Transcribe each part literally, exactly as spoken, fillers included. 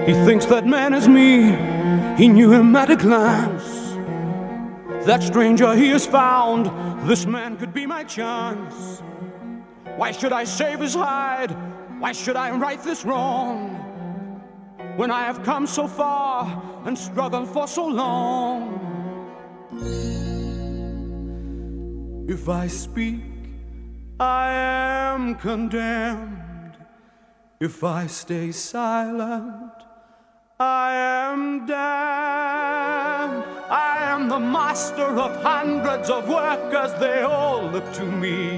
He thinks that man is me, he knew him at a glance. That stranger he has found, this man could be my chance. Why should I shave his hide? Why should I right this wrong? When I have come so far and struggled for so long. If I speak, I am condemned. If I stay silent, I am damned. I am the master of hundreds of workers, they all look to me.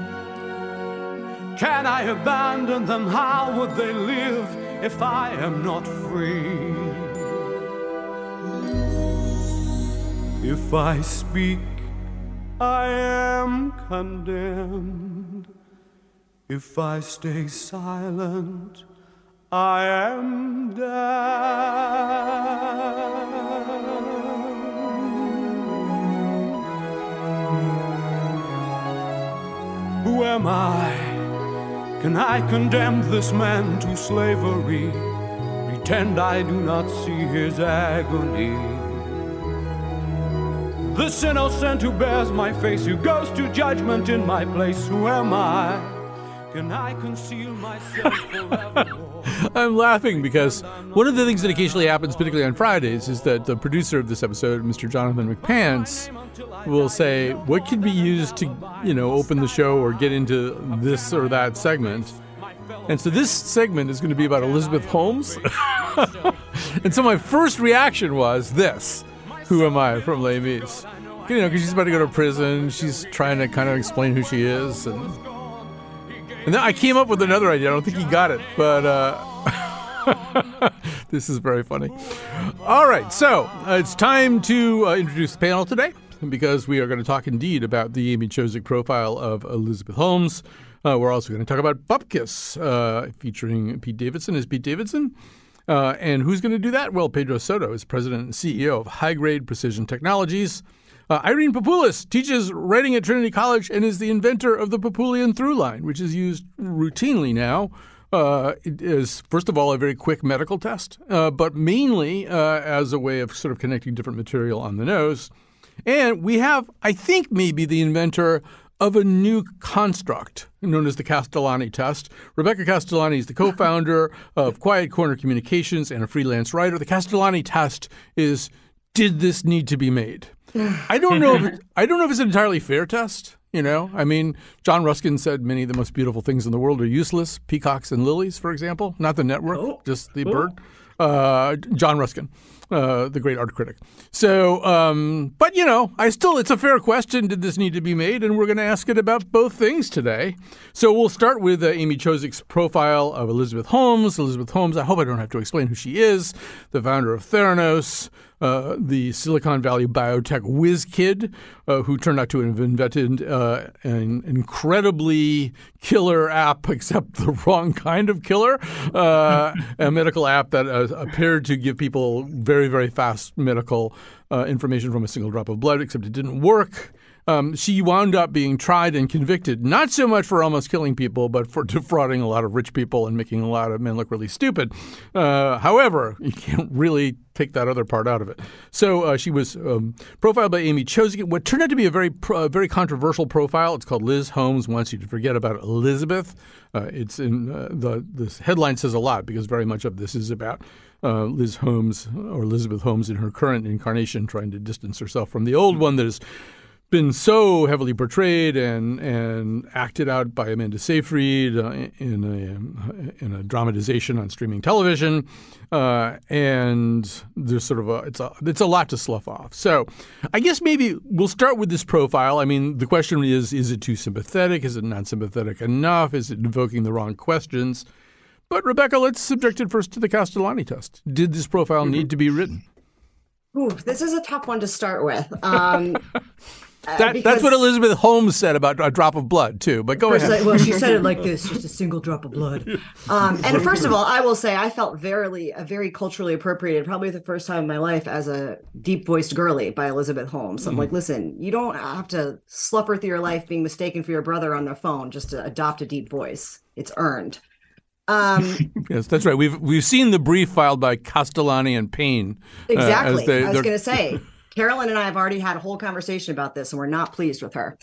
Can I abandon them? How would they live if I am not free? If I speak, I am condemned. If I stay silent, I am damned. Who am I? Can I condemn this man to slavery? Pretend I do not see his agony. This innocent who bears my face, who goes to judgment in my place, who am I? Can I conceal myself forevermore? I'm laughing because one of the things that occasionally happens, particularly on Fridays, is that the producer of this episode, Mister Jonathan McPants, will say, what could be used to, you know, open the show or get into this or that segment? And so this segment is going to be about Elizabeth Holmes. And so my first reaction was this. Who am I from Les Mis? You know, because she's about to go to prison. She's trying to kind of explain who she is. And, and then I came up with another idea. I don't think he got it, but uh, this is very funny. All right, so uh, it's time to uh, introduce the panel today, because we are going to talk indeed about the Amy Chozick profile of Elizabeth Holmes. Uh, we're also going to talk about Bupkis, uh, featuring Pete Davidson as Pete Davidson. Uh, and who's going to do that? Well, Pedro Soto is president and C E O of High Grade Precision Technologies. Uh, Irene Papoulis teaches writing at Trinity College and is the inventor of the Papulian Throughline, which is used routinely now. Uh, it is, first of all, a very quick medical test, uh, but mainly uh, as a way of sort of connecting different material on the nose. And we have, I think, maybe the inventor of a new construct known as the Castellani test. Rebecca Castellani is the co-founder of Quiet Corner Communications and a freelance writer. The Castellani test is, did this need to be made? I don't know if it, I don't know if it's an entirely fair test. You know, I mean, John Ruskin said many of the most beautiful things in the world are useless. Peacocks and lilies, for example, not the network, oh. just the oh. bird. Uh, John Ruskin. Uh, the great art critic. So, um, but, you know, I still, it's a fair question. Did this need to be made? And we're going to ask it about both things today. So we'll start with uh, Amy Chozick's profile of Elizabeth Holmes. Elizabeth Holmes, I hope I don't have to explain who she is, the founder of Theranos, uh, the Silicon Valley biotech whiz kid uh, who turned out to have invented uh, an incredibly killer app, except the wrong kind of killer, uh, a medical app that uh, appeared to give people very, very fast medical uh, information from a single drop of blood, except it didn't work. Um, she wound up being tried and convicted, not so much for almost killing people, but for defrauding a lot of rich people and making a lot of men look really stupid. Uh, however, you can't really take that other part out of it. So uh, she was um, profiled by Amy Chozick. What turned out to be a very, uh, very controversial profile. It's called Liz Holmes Wants You to Forget About Elizabeth. Uh, it's in uh, the this headline says a lot because very much of this is about uh, Liz Holmes or Elizabeth Holmes in her current incarnation, trying to distance herself from the old one that is been so heavily portrayed and and acted out by Amanda Seyfried uh, in a in a dramatization on streaming television, uh, and there's sort of a it's a it's a lot to slough off. So, I guess maybe we'll start with this profile. I mean, the question is: is it too sympathetic? Is it not sympathetic enough? Is it invoking the wrong questions? But Rebecca, let's subject it first to the Castellani test. Did this profile need to be written? Ooh, this is a tough one to start with. Um, That, that's what Elizabeth Holmes said about a drop of blood, too. But go ahead. I, well, she said it like this, just a single drop of blood. Um, and first of all, I will say I felt very, uh, very culturally appropriated, probably the first time in my life, as a deep-voiced girly by Elizabeth Holmes. I'm mm. like, listen, you don't have to slupper through your life being mistaken for your brother on the phone just to adopt a deep voice. It's earned. Um, yes, that's right. We've we've seen the brief filed by Castellani and Payne. Exactly. Uh, they, I was going to say, Carolyn and I have already had a whole conversation about this, and we're not pleased with her.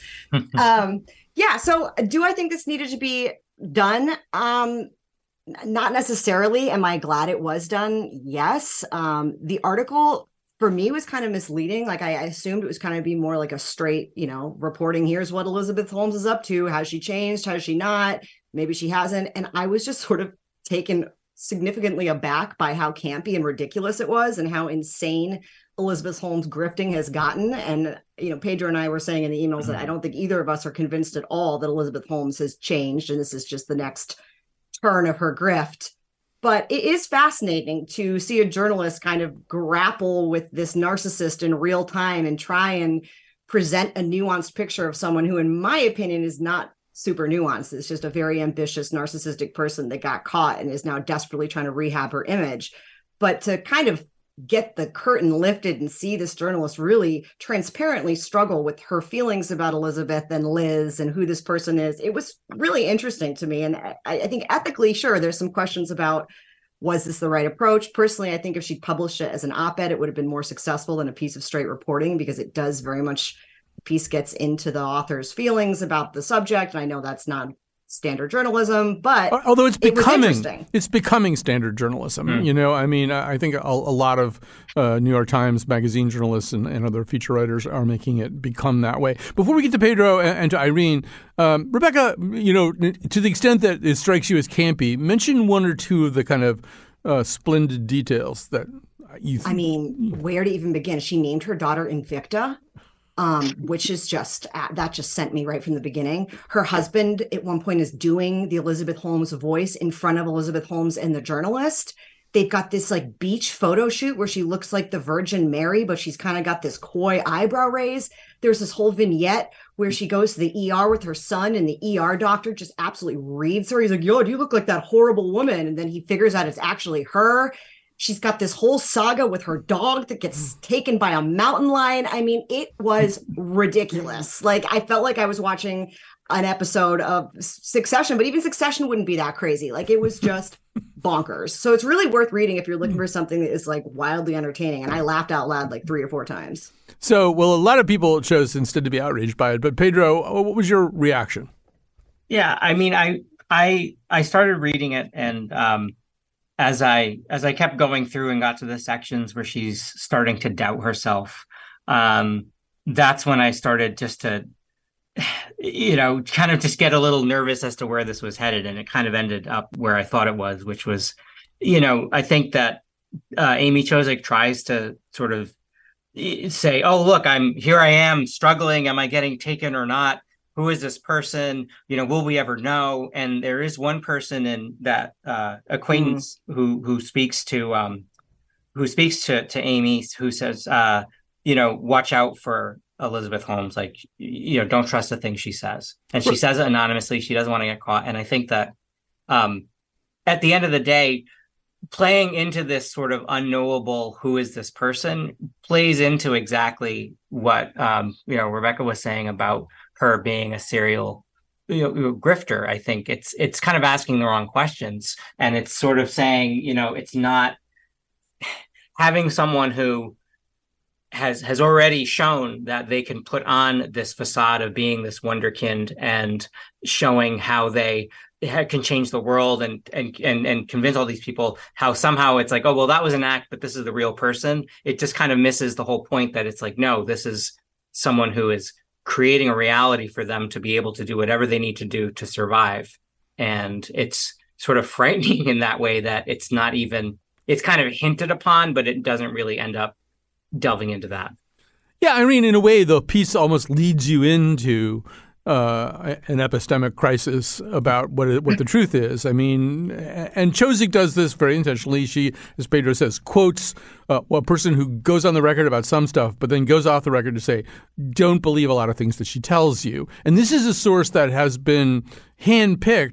um, yeah. So, do I think this needed to be done? Um, not necessarily. Am I glad it was done? Yes. Um, the article for me was kind of misleading. Like I, I assumed it was kind of be more like a straight, you know, reporting. Here's what Elizabeth Holmes is up to. Has she changed? Has she not? Maybe she hasn't. And I was just sort of taken significantly aback by how campy and ridiculous it was and how insane Elizabeth Holmes' grifting has gotten. And, you know, Pedro and I were saying in the emails mm-hmm. that I don't think either of us are convinced at all that Elizabeth Holmes has changed. And this is just the next turn of her grift. But it is fascinating to see a journalist kind of grapple with this narcissist in real time and try and present a nuanced picture of someone who, in my opinion, is not super nuanced. It's just a very ambitious, narcissistic person that got caught and is now desperately trying to rehab her image. But to kind of get the curtain lifted and see this journalist really transparently struggle with her feelings about Elizabeth and Liz and who this person is, it was really interesting to me. And I, I think ethically, sure, there's some questions about, was this the right approach? Personally, I think if she'd published it as an op-ed, it would have been more successful than a piece of straight reporting, because it does very much, the piece gets into the author's feelings about the subject. And I know that's not standard journalism, but although it's becoming it it's becoming standard journalism. Mm. You know, I mean, I think a, a lot of uh, New York Times Magazine journalists and, and other feature writers are making it become that way. Before we get to Pedro and, and to Irene, um, Rebecca, you know, to the extent that it strikes you as campy, mention one or two of the kind of uh, splendid details that you think. I mean, where to even begin? She named her daughter Invicta. Um, which is just, that just sent me right from the beginning. Her husband at one point is doing the Elizabeth Holmes voice in front of Elizabeth Holmes and the journalist. They've got this like beach photo shoot where she looks like the Virgin Mary, but she's kind of got this coy eyebrow raise. There's this whole vignette where she goes to the E R with her son, and the E R doctor just absolutely reads her. He's like, yo, do you look like that horrible woman? And then he figures out it's actually her. She's got this whole saga with her dog that gets taken by a mountain lion. I mean, it was ridiculous. Like, I felt like I was watching an episode of Succession, but even Succession wouldn't be that crazy. Like, it was just bonkers. So it's really worth reading if you're looking for something that is like wildly entertaining. And I laughed out loud like three or four times. So, well, a lot of people chose instead to be outraged by it. But Pedro, what was your reaction? Yeah, I mean, I I I started reading it, and um, as I as I kept going through and got to the sections where she's starting to doubt herself, um, that's when I started just to, you know, kind of just get a little nervous as to where this was headed. And it kind of ended up where I thought it was, which was, you know, I think that uh, Amy Chozick tries to sort of say, oh, look, I'm here I am struggling. Am I getting taken or not? Who is this person? You know, will we ever know? And there is one person in that uh, acquaintance mm. who who speaks to um, who speaks to to Amy, who says, uh, you know, watch out for Elizabeth Holmes. Like, you know, don't trust the things she says. And she says it anonymously. She doesn't want to get caught. And I think that um, at the end of the day, playing into this sort of unknowable, who is this person, plays into exactly what um, you know Rebecca was saying about her being a serial you know, grifter. I think it's it's kind of asking the wrong questions, and it's sort of saying, you know, it's not having someone who has has already shown that they can put on this facade of being this wonderkind and showing how they can change the world and and and and convince all these people, how somehow it's like, oh, well, that was an act, but this is the real person. It just kind of misses the whole point that it's like, no, this is someone who is creating a reality for them to be able to do whatever they need to do to survive. And it's sort of frightening in that way that it's not even, it's kind of hinted upon, but it doesn't really end up delving into that. Yeah, I mean, in a way, the piece almost leads you into uh, an epistemic crisis about what it, what the truth is. I mean, and Chozick does this very intentionally. She, as Pedro says, quotes uh, a person who goes on the record about some stuff, but then goes off the record to say, don't believe a lot of things that she tells you. And this is a source that has been handpicked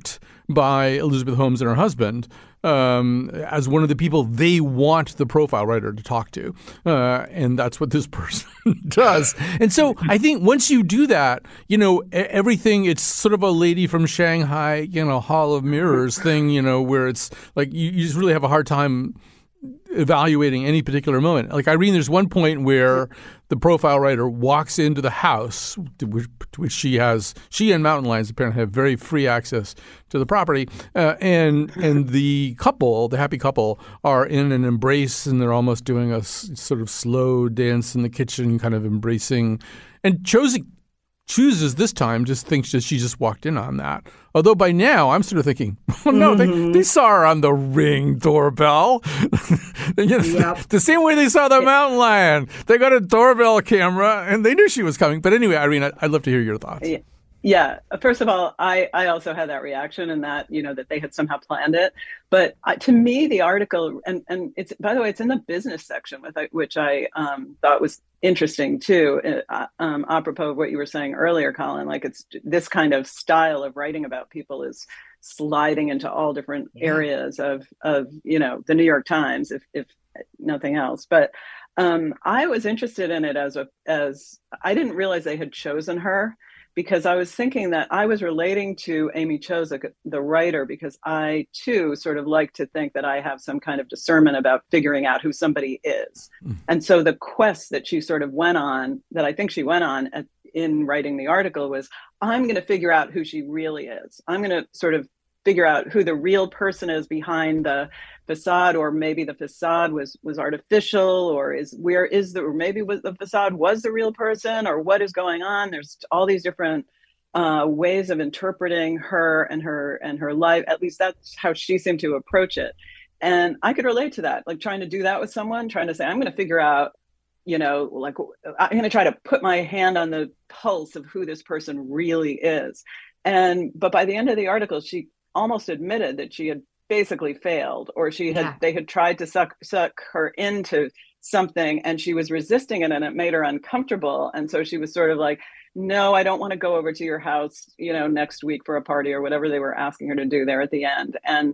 by Elizabeth Holmes and her husband um, as one of the people they want the profile writer to talk to. Uh, and that's what this person does. And so I think once you do that, you know, everything, it's sort of a Lady from Shanghai, you know, Hall of Mirrors thing, you know, where it's like you, you just really have a hard time evaluating any particular moment. Like Irene, there's one point where the profile writer walks into the house, to which, to which she has, she and Mountain Lions apparently have very free access to the property, uh, and and the couple, the happy couple, are in an embrace, and they're almost doing a s- sort of slow dance in the kitchen, kind of embracing. And Chozik chooses this time, just thinks that she just walked in on that. Although by now I'm sort of thinking, well, no, mm-hmm. they, they saw her on the Ring doorbell. you know, yep. the, the same way they saw the Mountain Lion. They got a doorbell camera and they knew she was coming. But anyway, Irene, I, I'd love to hear your thoughts. Yeah. Yeah. First of all, I, I also had that reaction and that, you know, that they had somehow planned it. But uh, to me, the article, and, and it's, by the way, it's in the business section, with which I um, thought was interesting too, uh, um, apropos of what you were saying earlier, Colin, like it's this kind of style of writing about people is sliding into all different yeah. areas of, of, you know, the New York Times, if, if nothing else. But um, I was interested in it as a, as I didn't realize they had chosen her, because I was thinking that I was relating to Amy Chozick, the writer, because I too sort of like to think that I have some kind of discernment about figuring out who somebody is. Mm. And so the quest that she sort of went on, that I think she went on at, in writing the article, was I'm going to figure out who she really is. I'm going to sort of figure out who the real person is behind the facade, or maybe the facade was was artificial, or is where is the or maybe was the facade was the real person, or what is going on. There's all these different uh, ways of interpreting her and her and her life. At least that's how she seemed to approach it, and I could relate to that. Like trying to do that with someone, trying to say, I'm going to figure out, you know, like I'm going to try to put my hand on the pulse of who this person really is. And but by the end of the article, she almost admitted that she had basically failed, or she had yeah. they had tried to suck suck her into something and she was resisting it, and it made her uncomfortable. And so she was sort of like, no, I don't want to go over to your house, you know, next week for a party, or whatever they were asking her to do there at the end. And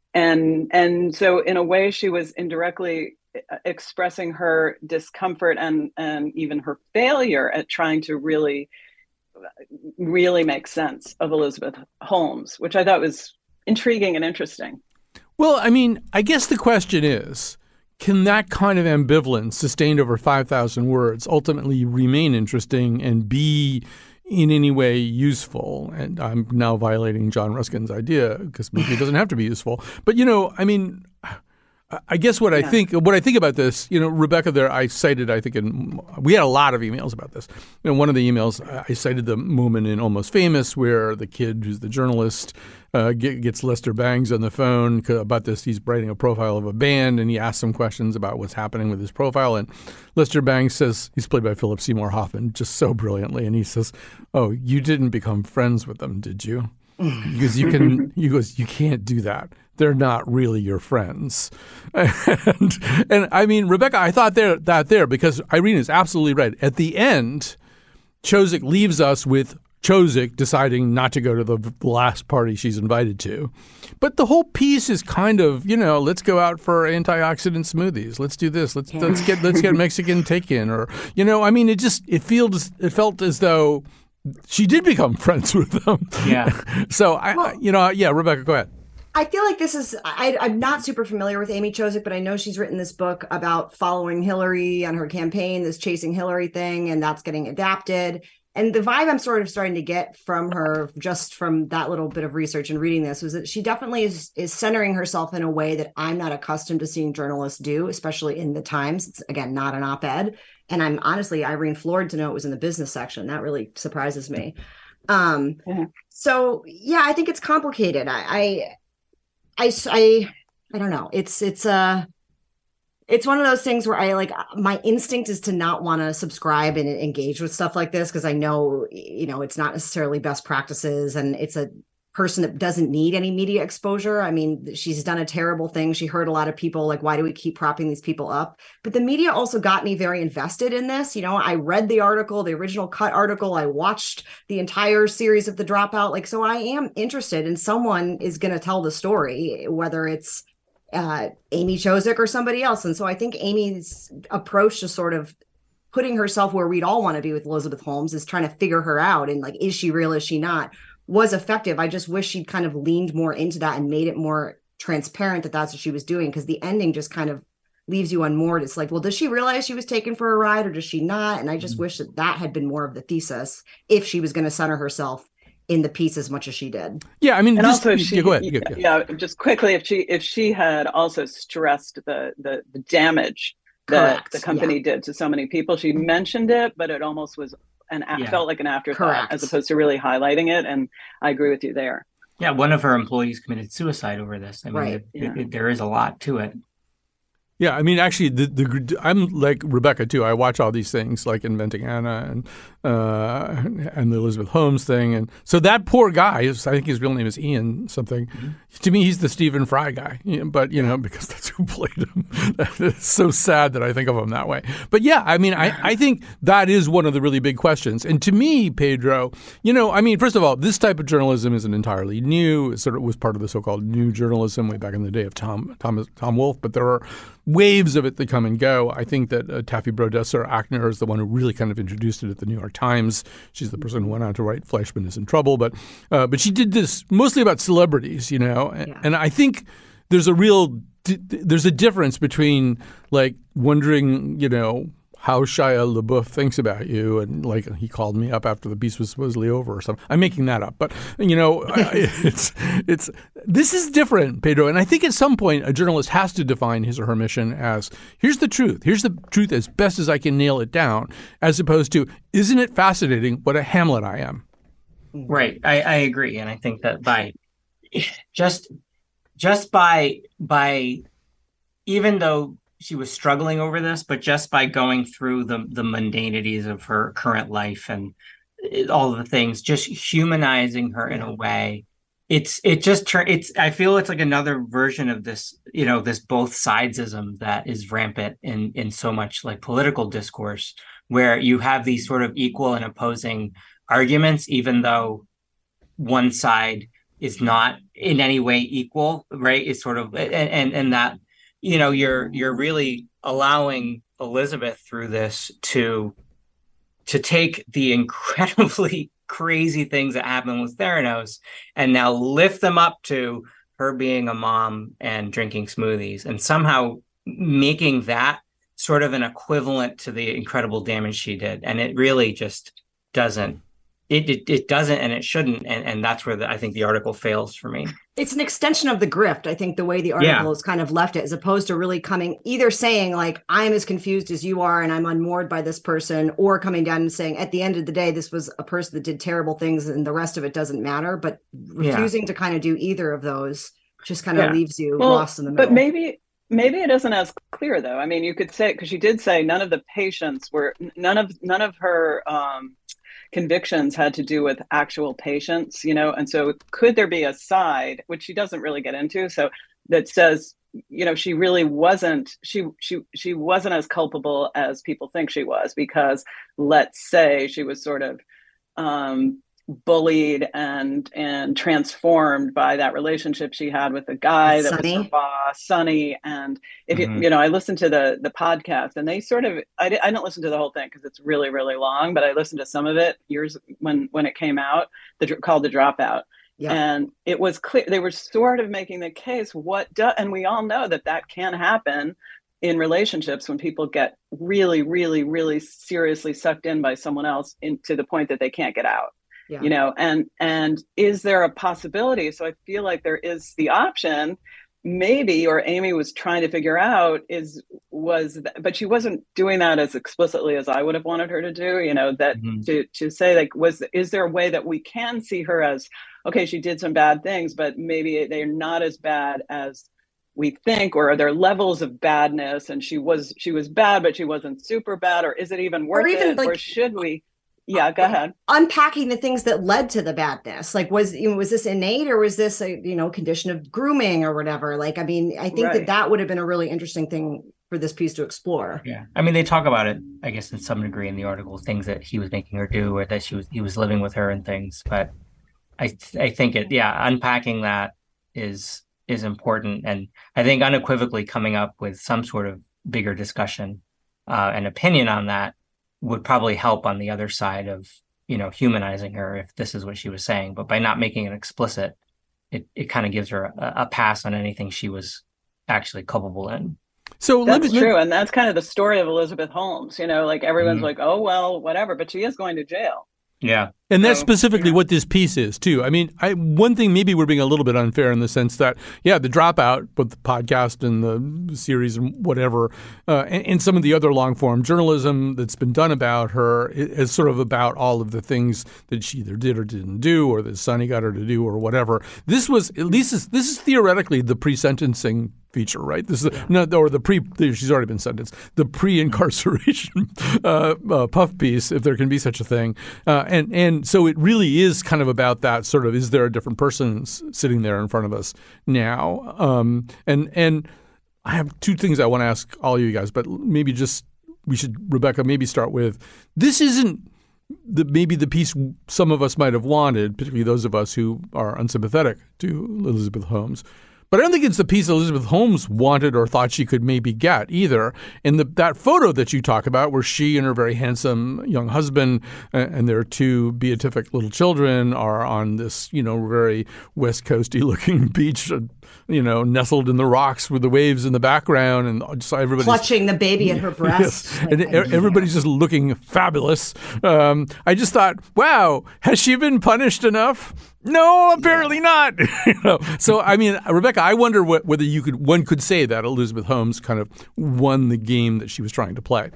and and so in a way she was indirectly expressing her discomfort and and even her failure at trying to really really make sense of Elizabeth Holmes, which I thought was intriguing and interesting. Well, I mean, I guess the question is, can that kind of ambivalence sustained over five thousand words ultimately remain interesting and be in any way useful? And I'm now violating John Ruskin's idea, because maybe it doesn't have to be useful. But, you know, I mean, I guess what I yeah. think what I think about this, you know, Rebecca, there I cited, I think, in, we had a lot of emails about this. And one of the emails, I cited the moment in Almost Famous where the kid who's the journalist uh, get, gets Lester Bangs on the phone about this. He's writing a profile of a band, and he asks some questions about what's happening with his profile. And Lester Bangs says, he's played by Philip Seymour Hoffman just so brilliantly. And he says, "Oh, you didn't become friends with them, did you?" Because you can, he goes, "You can't do that. They're not really your friends." And, and I mean, Rebecca, I thought there that there, because Irene is absolutely right. At the end, Chozick leaves us with Chozick deciding not to go to the last party she's invited to. But the whole piece is kind of, you know, let's go out for antioxidant smoothies. Let's do this. Let's let's get let's get Mexican take-in, or, you know, I mean, it just it feels it felt as though she did become friends with them. Yeah. So I, well, you know, yeah, Rebecca, go ahead. I feel like this is, I, I'm not super familiar with Amy Chozick, but I know she's written this book about following Hillary on her campaign, this Chasing Hillary thing, and that's getting adapted. And the vibe I'm sort of starting to get from her, just from that little bit of research and reading this, was that she definitely is, is centering herself in a way that I'm not accustomed to seeing journalists do, especially in the Times. It's, again, not an op-ed. And I'm honestly, Irene, floored to know it was in the business section. That really surprises me. Um, mm-hmm. So, yeah, I think it's complicated. I... I I, I, I don't know. It's, it's, uh, it's one of those things where I like, my instinct is to not want to subscribe and engage with stuff like this, because I know, you know, it's not necessarily best practices, and it's a person that doesn't need any media exposure. I mean, she's done a terrible thing. She hurt a lot of people. Like, why do we keep propping these people up? But the media also got me very invested in this. You know, I read the article, the original cut article. I watched the entire series of The Dropout. Like, so I am interested, and someone is going to tell the story, whether it's uh, Amy Chozick or somebody else. And so I think Amy's approach to sort of putting herself where we'd all want to be with Elizabeth Holmes is trying to figure her out. And like, is she real? Is she not? Was effective. I just wish she'd kind of leaned more into that and made it more transparent that that's what she was doing, because the ending just kind of leaves you unmoored. It's like, well, does she realize she was taken for a ride or does she not? And I just mm-hmm. wish that that had been more of the thesis if she was going to center herself in the piece as much as she did. Yeah, I mean, and just, also she, yeah, go ahead. Yeah, yeah, yeah, just quickly, if she if she had also stressed the the, the damage that Correct. the company yeah. did to so many people, she mentioned it, but it almost was and yeah. felt like an afterthought. Correct. As opposed to really highlighting it. And I agree with you there. Yeah, one of her employees committed suicide over this. I mean, right. it, yeah. it, there is a lot to it. Yeah, I mean, actually, the, the I'm like Rebecca too. I watch all these things, like Inventing Anna and uh, and the Elizabeth Holmes thing, and so that poor guy is, I think his real name is Ian something. Mm-hmm. To me, he's the Stephen Fry guy, but you know, because that's who played him. It's so sad that I think of him that way. But yeah, I mean, I, I think that is one of the really big questions. And to me, Pedro, you know, I mean, first of all, this type of journalism isn't entirely new. It sort of was part of the so-called new journalism way back in the day of Tom Thomas Tom Wolfe, but there are waves of it that come and go. I think that uh, Taffy Brodesser-Akner is the one who really kind of introduced it at the New York Times. She's the person who went on to write Fleischman is in Trouble. But uh, but she did this mostly about celebrities, you know. And, yeah. and I think there's a real – there's a difference between like wondering, you know, how Shia LaBeouf thinks about you, and like he called me up after the piece was supposedly over or something. I'm making that up, but you know, it's it's this is different, Pedro. And I think at some point a journalist has to define his or her mission as here's the truth, here's the truth as best as I can nail it down, as opposed to isn't it fascinating what a Hamlet I am. Right, I, I agree, and I think that by just just by by even though she was struggling over this, but just by going through the the mundanities of her current life and all the things, just humanizing her in a way, it's it just it's I feel it's like another version of this, you know, this both sidesism that is rampant in in so much like political discourse, where you have these sort of equal and opposing arguments, even though one side is not in any way equal, right? It's sort of and and, and that. You know, you're you're really allowing Elizabeth through this to to take the incredibly crazy things that happen with Theranos and now lift them up to her being a mom and drinking smoothies, and somehow making that sort of an equivalent to the incredible damage she did. And it really just doesn't. It it, it doesn't, and it shouldn't, and, and that's where the, I think the article fails for me. It's an extension of the grift. I think the way the article yeah. is kind of left it, as opposed to really coming either saying like I'm as confused as you are and I'm unmoored by this person, or coming down and saying at the end of the day this was a person that did terrible things and the rest of it doesn't matter. But refusing yeah. to kind of do either of those just kind of yeah. leaves you well, lost in the middle. But maybe. Maybe it isn't as clear, though. I mean, you could say, because she did say none of the patients were, none of none of her um, convictions had to do with actual patients, you know. And so could there be a side, which she doesn't really get into, so that says, you know, she really wasn't, she she she wasn't as culpable as people think she was, because let's say she was sort of um, bullied and and transformed by that relationship she had with the guy that Sonny. was her boss, Sonny. And if mm-hmm. you you know, I listened to the the podcast, and they sort of I, I didn't listen to the whole thing because it's really really long, but I listened to some of it years when when it came out, the called The Dropout. Yeah. And it was clear they were sort of making the case what do, and we all know that that can happen in relationships when people get really really really seriously sucked in by someone else, in, to the point that they can't get out. Yeah. You know, and and is there a possibility? So I feel like there is the option, maybe, or Amy was trying to figure out is was, th- but she wasn't doing that as explicitly as I would have wanted her to do. You know, that mm-hmm. to to say like, was is there a way that we can see her as, okay, she did some bad things, but maybe they're not as bad as we think, or are there levels of badness, and she was she was bad, but she wasn't super bad, or is it even worth or even it, like- or should we? yeah, go ahead. Unpacking the things that led to the badness. Like, was you know, was this innate, or was this a, you know, condition of grooming or whatever? Like, I mean, I think Right. that that would have been a really interesting thing for this piece to explore. Yeah, I mean, they talk about it, I guess, in some degree in the article, things that he was making her do, or that she was he was living with her and things. But I I think it, yeah, unpacking that is is important, and I think unequivocally coming up with some sort of bigger discussion uh, and opinion on that would probably help on the other side of, you know, humanizing her if this is what she was saying. But by not making it explicit, it it kind of gives her a, a pass on anything she was actually culpable in. So That's let me, true. let, And that's kind of the story of Elizabeth Holmes. You know, like everyone's Mhm. like, oh, well, whatever. But she is going to jail. Yeah. and that's So, specifically yeah. what this piece is too. I mean, I, one thing maybe we're being a little bit unfair in the sense that, yeah, the Dropout, both the podcast and the series and whatever, uh, and, and some of the other long form journalism that's been done about her is sort of about all of the things that she either did or didn't do, or that Sonny got her to do, or whatever. This was at least this, this is theoretically the pre-sentencing feature, right? This is yeah. no, or the pre. She's already been sentenced. The pre-incarceration uh, uh, puff piece, if there can be such a thing, uh, and and so it really is kind of about that sort of: is there a different person s- sitting there in front of us now? Um, and and I have two things I want to ask all you guys, but maybe just we should, Rebecca, maybe start with this. Isn't the maybe the piece some of us might have wanted, particularly those of us who are unsympathetic to Elizabeth Holmes. But I don't think it's the piece Elizabeth Holmes wanted or thought she could maybe get either. And the, that photo that you talk about where she and her very handsome young husband and, and their two beatific little children are on this, you know, very West Coasty looking beach, you know, nestled in the rocks with the waves in the background and just everybody's Clutching the baby at her breast. Yes. And everybody's just looking fabulous. Um, I just thought, wow, has she been punished enough? No, apparently not. you know? So, I mean, Rebecca, I wonder what, whether you could one could say that Elizabeth Holmes kind of won the game that she was trying to play.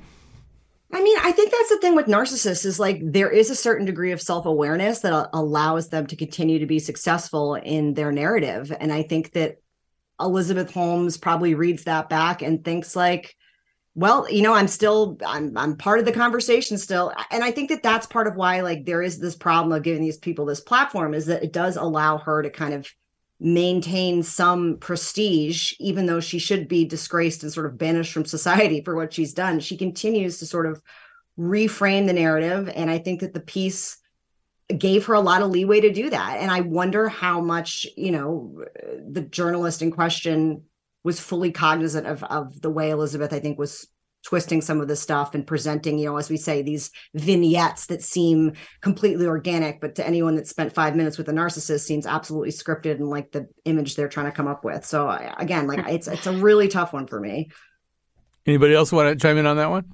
I mean, I think that's the thing with narcissists is like there is a certain degree of self-awareness that allows them to continue to be successful in their narrative. And I think that Elizabeth Holmes probably reads that back and thinks like, well, you know, I'm still, I'm, I'm part of the conversation still. And I think that that's part of why, like, there is this problem of giving these people this platform is that it does allow her to kind of maintain some prestige, even though she should be disgraced and sort of banished from society for what she's done. She continues to sort of reframe the narrative. And I think that the piece gave her a lot of leeway to do that. And I wonder how much, you know, the journalist in question was fully cognizant of, of the way Elizabeth, I think, was twisting some of the stuff and presenting, you know, as we say, these vignettes that seem completely organic, but to anyone that spent five minutes with a narcissist seems absolutely scripted and like the image they're trying to come up with. So again, like it's it's a really tough one for me. Anybody else want to chime in on that one?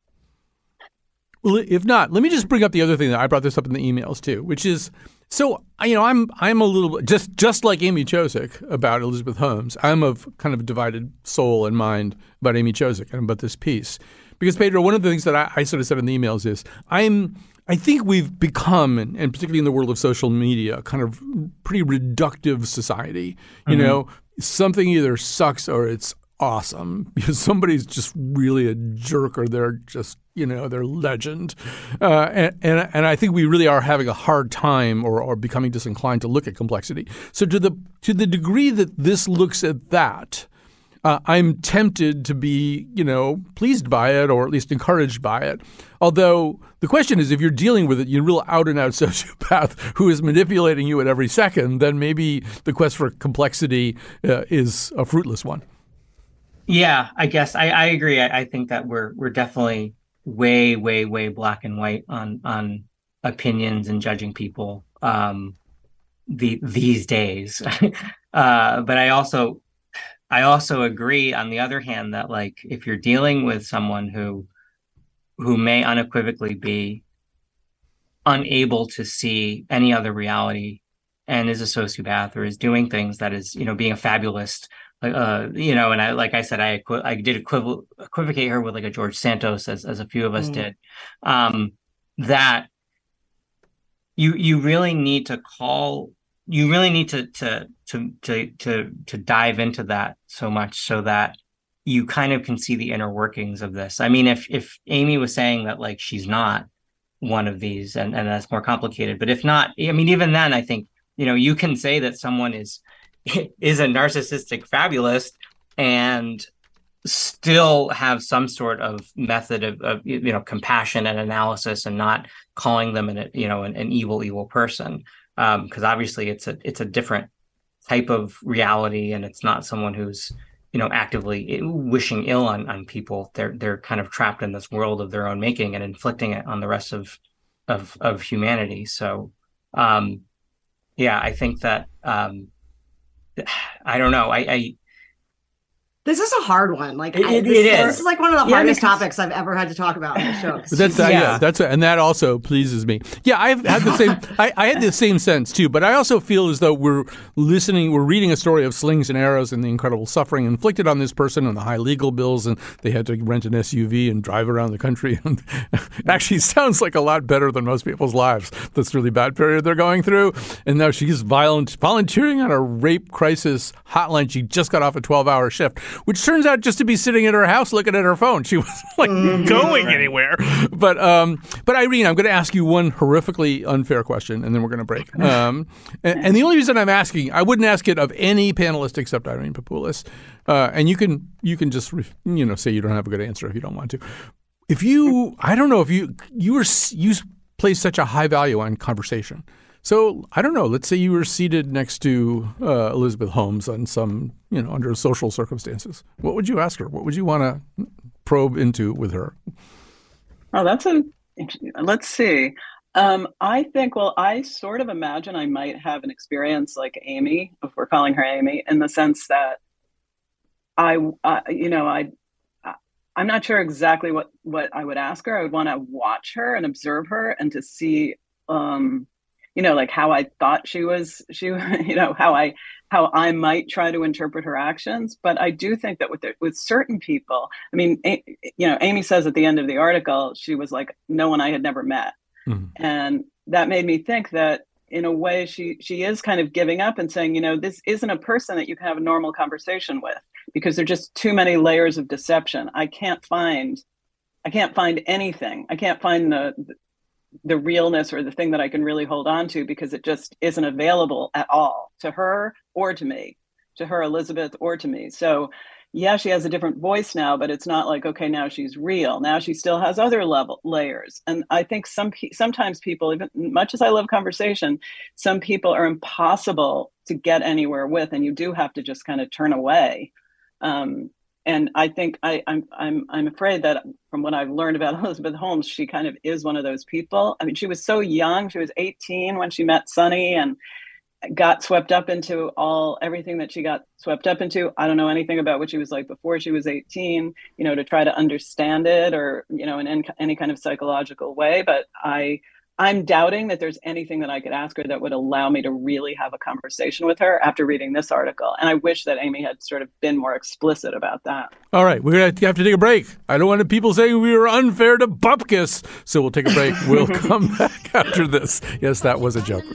Well, if not, let me just bring up the other thing that I brought this up in the emails too, which is, so, you know, I'm I'm a little just just like Amy Chozick about Elizabeth Holmes. I'm of kind of a divided soul and mind about Amy Chozick and about this piece, because Pedro, one of the things that I, I sort of said in the emails is I'm I think we've become, and, and particularly in the world of social media, kind of pretty reductive society. You mm-hmm. know, something either sucks or it's awesome because somebody's just really a jerk or they're just, you know, they're legend. Uh, and, and and I think we really are having a hard time or, or becoming disinclined to look at complexity. So to the to the degree that this looks at that, uh, I'm tempted to be, you know, pleased by it or at least encouraged by it. Although the question is, if you're dealing with it, you're a real out-and-out sociopath who is manipulating you at every second, then maybe the quest for complexity uh, is a fruitless one. Yeah, I guess I, I agree. I, I think that we're we're definitely way, way, way black and white on on opinions and judging people um, the these days. uh, but I also I also agree, on the other hand, that like if you're dealing with someone who who may unequivocally be unable to see any other reality and is a sociopath or is doing things that is, you know, being a fabulist. Uh, you know, and I, like I said, I equi- I did equiv- equivocate her with like a George Santos, as as a few of us mm. did. Um, that you you really need to call, you really need to to to to to to dive into that so much so that you kind of can see the inner workings of this. I mean, if if Amy was saying that like she's not, one of these, and, and that's more complicated. But if not, I mean, even then, I think, you know, you can say that someone is is a narcissistic fabulist and still have some sort of method of, of you know, compassion and analysis, and not calling them an, you know, an, an evil, evil person. Um, because obviously it's a it's a different type of reality, and it's not someone who's, you know, actively wishing ill on, on people. They're they're kind of trapped in this world of their own making and inflicting it on the rest of of of humanity. So, um, yeah, I think that um, I don't know. I, I This is a hard one. Like it, I, it, this, it is. This is like one of the Yeah, hardest because- topics I've ever had to talk about on the show. But that's uh, Yeah. yeah, that's and that also pleases me. Yeah, I've had the same. I, I had the same sense too. But I also feel as though we're listening, we're reading a story of slings and arrows and the incredible suffering inflicted on this person and the high legal bills, and they had to rent an S U V and drive around the country. And it actually sounds like a lot better than most people's lives. This really bad period they're going through, and now she's violent, volunteering on a rape crisis hotline. She just got off a twelve-hour shift, which turns out just to be sitting at her house looking at her phone. She wasn't like mm-hmm. going anywhere. But um, but Irene, I'm going to ask you one horrifically unfair question, and then we're going to break. Um, and, and the only reason I'm asking, I wouldn't ask it of any panelist except Irene Papoulis. Uh, and you can you can just you know say you don't have a good answer if you don't want to. If you, I don't know if you you were you place such a high value on conversation. So I don't know. Let's say you were seated next to uh, Elizabeth Holmes on some, you know, under social circumstances. What would you ask her? What would you want to probe into with her? Oh, that's a. Let's see. Um, I think. Well, I sort of imagine I might have an experience like Amy, if we're calling her Amy, in the sense that I, uh, you know, I. I'm not sure exactly what what I would ask her. I would want to watch her and observe her and to see. Um, you know, like how I thought she was, she, you know, how I, how I might try to interpret her actions. But I do think that with the, with certain people, I mean, a, you know, Amy says at the end of the article, she was like, no one I had never met. Mm-hmm. And that made me think that in a way she, she is kind of giving up and saying, you know, this isn't a person that you can have a normal conversation with because there're just too many layers of deception. I can't find, I can't find anything. I can't find the, the realness or the thing that I can really hold on to because it just isn't available at all to her or to me, to her, Elizabeth, or to me. So yeah, she has a different voice now, but it's not like, okay, now she's real. Now she still has other level layers. And I think some sometimes people, even much as I love conversation, some people are impossible to get anywhere with, and you do have to just kind of turn away. Um, And I think I, I'm I'm I'm afraid that from what I've learned about Elizabeth Holmes, she kind of is one of those people. I mean, she was so young; she was eighteen when she met Sonny and got swept up into all everything that she got swept up into. I don't know anything about what she was like before she was eighteen. You know, to try to understand it, or you know, in any, any kind of psychological way. But I. I'm doubting that there's anything that I could ask her that would allow me to really have a conversation with her after reading this article. And I wish that Amy had sort of been more explicit about that. All right. We're going to have to take a break. I don't want people saying we were unfair to Bupkis. So we'll take a break. We'll come back after this. Yes, that was a joke.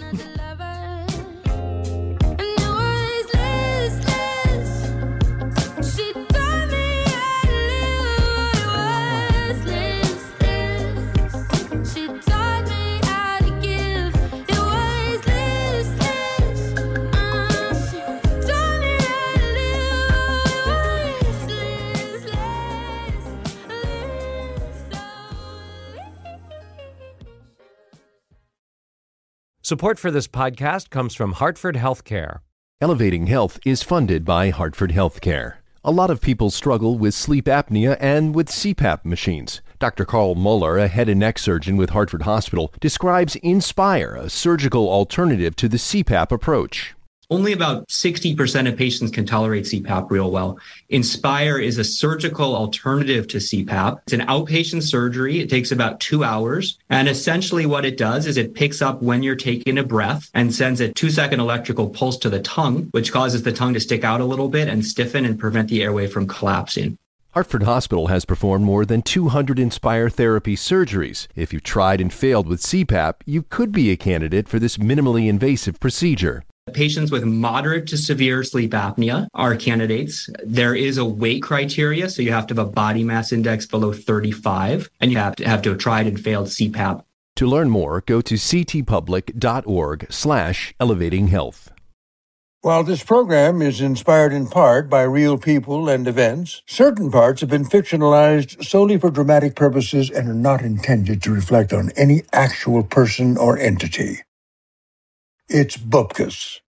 Support for this podcast comes from Hartford Healthcare. Elevating Health is funded by Hartford Healthcare. A lot of people struggle with sleep apnea and with C PAP machines. Doctor Carl Muller, a head and neck surgeon with Hartford Hospital, describes Inspire, a surgical alternative to the C PAP approach. Only about sixty percent of patients can tolerate C PAP real well. Inspire is a surgical alternative to C PAP. It's an outpatient surgery. It takes about two hours. And essentially what it does is it picks up when you're taking a breath and sends a two-second electrical pulse to the tongue, which causes the tongue to stick out a little bit and stiffen and prevent the airway from collapsing. Hartford Hospital has performed more than two hundred Inspire therapy surgeries. If you've tried and failed with C PAP, you could be a candidate for this minimally invasive procedure. Patients with moderate to severe sleep apnea are candidates. There is a weight criteria, so you have to have a body mass index below thirty-five, and you have to have to have tried and failed C PAP. To learn more, go to ctpublic.org slash elevating health. While this program is inspired in part by real people and events, certain parts have been fictionalized solely for dramatic purposes and are not intended to reflect on any actual person or entity. It's Bupkis.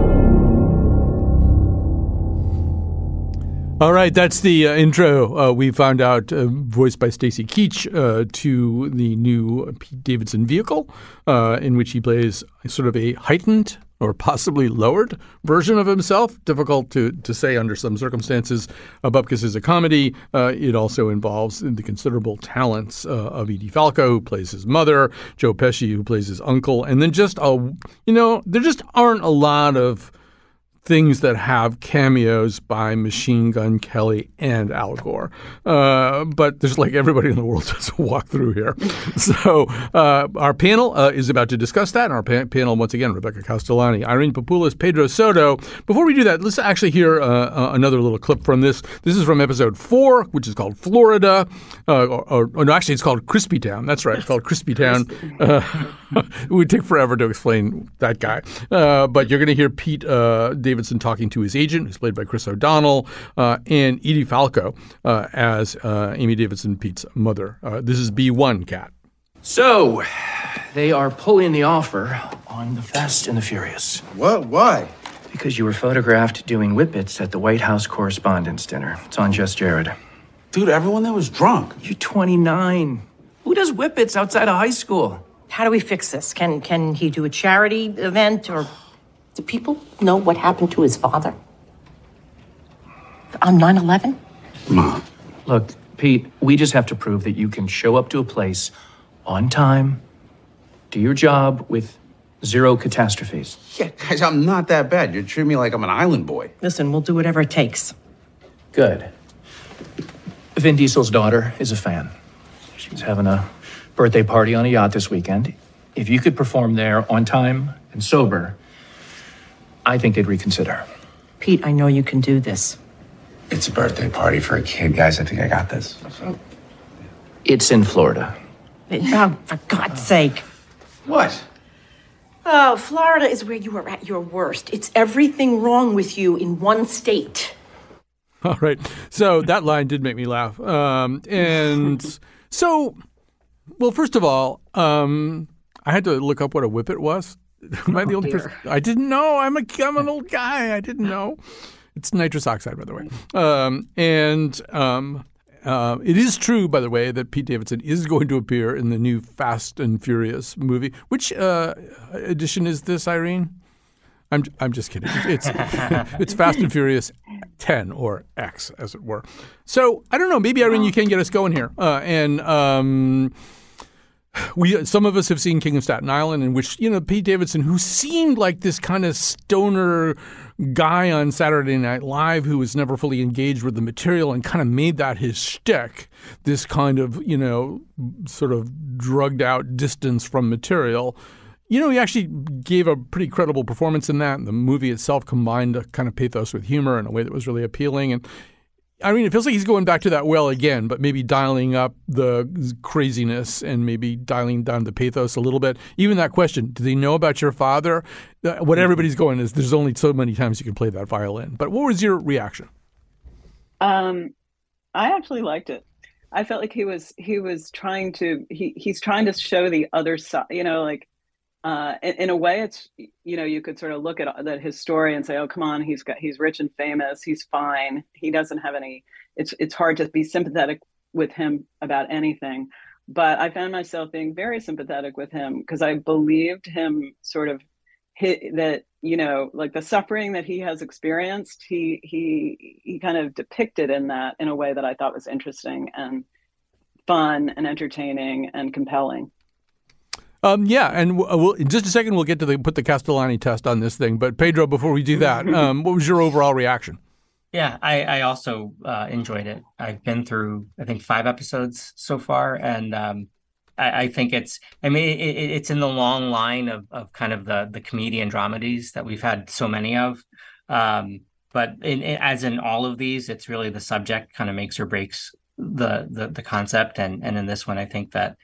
All right, that's the uh, intro. Uh, we found out, uh, voiced by Stacy Keach, uh, to the new Pete Davidson vehicle, uh, in which he plays sort of a heightened or possibly lowered version of himself. Difficult to, to say under some circumstances. Uh, Bupkis is a comedy. Uh, it also involves the considerable talents uh, of Edie Falco, who plays his mother, Joe Pesci, who plays his uncle, and then just, a, you know, there just aren't a lot of things that have cameos by Machine Gun Kelly and Al Gore. Uh, but there's like everybody in the world does walk through here. So uh, our panel uh, is about to discuss that. And our pa- panel, once again, Rebecca Castellani, Irene Papoulis, Pedro Soto. Before we do that, let's actually hear uh, uh, another little clip from this. This is from episode four, which is called Florida. Uh, or, or, or no, actually, it's called Crispy Town. That's right. It's called Crispy Town. Uh, it would take forever to explain that guy. Uh, but you're going to hear Pete uh, Davidson talking to his agent, who's played by Chris O'Donnell, uh, and Edie Falco uh, as uh, Amy Davidson, Pete's mother. Uh, this is B one, Kat. So, they are pulling the offer on the Fast and the Furious. What? Why? Because you were photographed doing whippets at the White House Correspondents' Dinner. It's on Just Jared. Dude, everyone there was drunk. You're twenty-nine. Who does whippets outside of high school? How do we fix this? Can can he do a charity event or... Do people know what happened to his father on nine eleven? Mom. Look, Pete, we just have to prove that you can show up to a place on time, do your job with zero catastrophes. Yeah, guys, I'm not that bad. You're treating me like I'm an island boy. Listen, we'll do whatever it takes. Good. Vin Diesel's daughter is a fan. She's having a birthday party on a yacht this weekend. If you could perform there on time and sober, I think they'd reconsider. Pete, I know you can do this. It's a birthday party for a kid, guys. I think I got this. It's in Florida. Oh, for God's sake. What? Oh, Florida is where you are at your worst. It's everything wrong with you in one state. All right. So that line did make me laugh. Um, and so, well, first of all, um, I had to look up what a whippet was. Am I the oh, only dear. person? I didn't know. I'm a I'm an old guy. I didn't know. It's nitrous oxide, by the way. Um, and um, uh, it is true, by the way, that Pete Davidson is going to appear in the new Fast and Furious movie. Which uh, edition is this, Irene? I'm I'm just kidding. It's it's Fast and Furious ten or X, as it were. So I don't know. Maybe, Irene, you can get us going here. Uh, and um, we some of us have seen King of Staten Island, in which, you know, Pete Davidson, who seemed like this kind of stoner guy on Saturday Night Live who was never fully engaged with the material and kind of made that his shtick, this kind of, you know, sort of drugged out distance from material. You know, he actually gave a pretty credible performance in that. And the movie itself combined a kind of pathos with humor in a way that was really appealing. And I mean, it feels like he's going back to that well again, but maybe dialing up the craziness and maybe dialing down the pathos a little bit. Even that question, do they know about your father? What everybody's going is there's only so many times you can play that violin. But what was your reaction? Um, I actually liked it. I felt like he was he was trying to he he's trying to show the other side, you know, like uh, in, in a way it's, you know, you could sort of look at that his story and say, oh, come on, he's got he's rich and famous, he's fine, he doesn't have any, it's it's hard to be sympathetic with him about anything. But I found myself being very sympathetic with him because I believed him sort of hit that, you know, like the suffering that he has experienced, he he he kind of depicted in that in a way that I thought was interesting and fun and entertaining and compelling. Um, yeah, and we'll, in just a second we'll get to the, put the Castellani test on this thing. But Pedro, before we do that, um, what was your overall reaction? Yeah, I, I also uh, enjoyed it. I've been through, I think, five episodes so far, and um, I, I think it's, I mean, it, it's in the long line of, of kind of the the comedian dramedies that we've had so many of. Um, but in, in, as in all of these, it's really the subject kind of makes or breaks the the, the concept. And, and in this one, I think that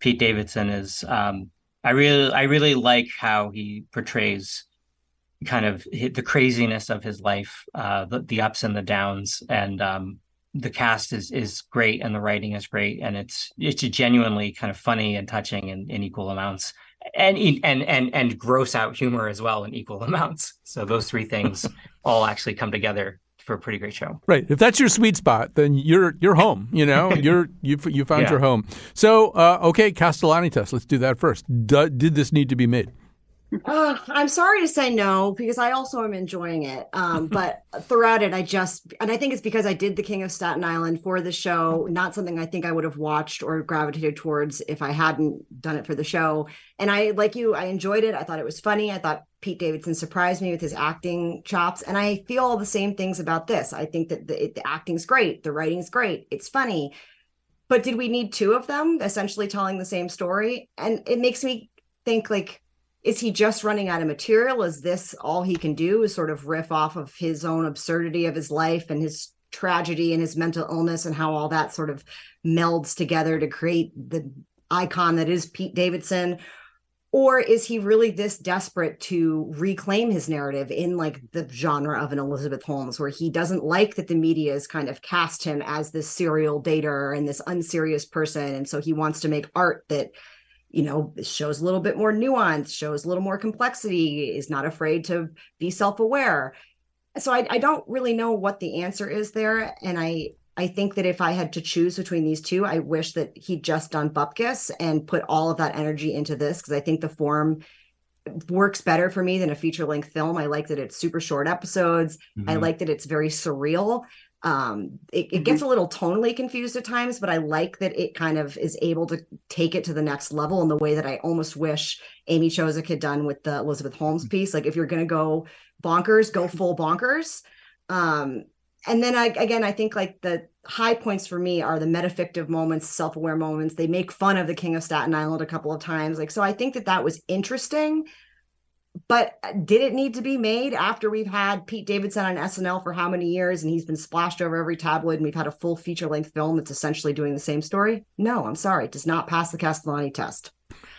Pete Davidson is um, I really I really like how he portrays kind of the craziness of his life, uh, the, the ups and the downs, and um, the cast is is great and the writing is great, and it's it's genuinely kind of funny and touching in, in equal amounts, and and and and gross out humor as well in equal amounts. So those three things all actually come together for a pretty great show. Right. If that's your sweet spot, then you're you're home. You know, you're you you found Yeah. your home. So uh, okay, Castellani test. Let's do that first. D- did this need to be made? Uh, I'm sorry to say no, because I also am enjoying it. Um, but throughout it, I just, and I think it's because I did The King of Staten Island for the show, not something I think I would have watched or gravitated towards if I hadn't done it for the show. And I, like you, I enjoyed it. I thought it was funny. I thought Pete Davidson surprised me with his acting chops. And I feel all the same things about this. I think that the, the acting's great. The writing's great. It's funny. But did we need two of them essentially telling the same story? And it makes me think, like, is he just running out of material? Is this all he can do, is sort of riff off of his own absurdity of his life and his tragedy and his mental illness and how all that sort of melds together to create the icon that is Pete Davidson? Or is he really this desperate to reclaim his narrative in like the genre of an Elizabeth Holmes, where he doesn't like that the media has kind of cast him as this serial dater and this unserious person. And so he wants to make art that, you know, shows a little bit more nuance, shows a little more complexity, is not afraid to be self-aware. So I, I don't really know what the answer is there. And I, I think that if I had to choose between these two, I wish that he'd just done Bupkis and put all of that energy into this, because I think the form works better for me than a feature-length film. I like that it's super short episodes. Mm-hmm. I like that it's very surreal. Um, it, it gets a little tonally confused at times, but I like that it kind of is able to take it to the next level in the way that I almost wish Amy Chozick had done with the Elizabeth Holmes piece. Like, if you're going to go bonkers, go full bonkers. Um, and then I, again, I think like the high points for me are the metafictive moments, self-aware moments. They make fun of the King of Staten Island a couple of times. Like, so I think that that was interesting. But did it need to be made after we've had Pete Davidson on S N L for how many years, and he's been splashed over every tabloid, and we've had a full feature-length film that's essentially doing the same story? No, I'm sorry. It does not pass the Castellani test.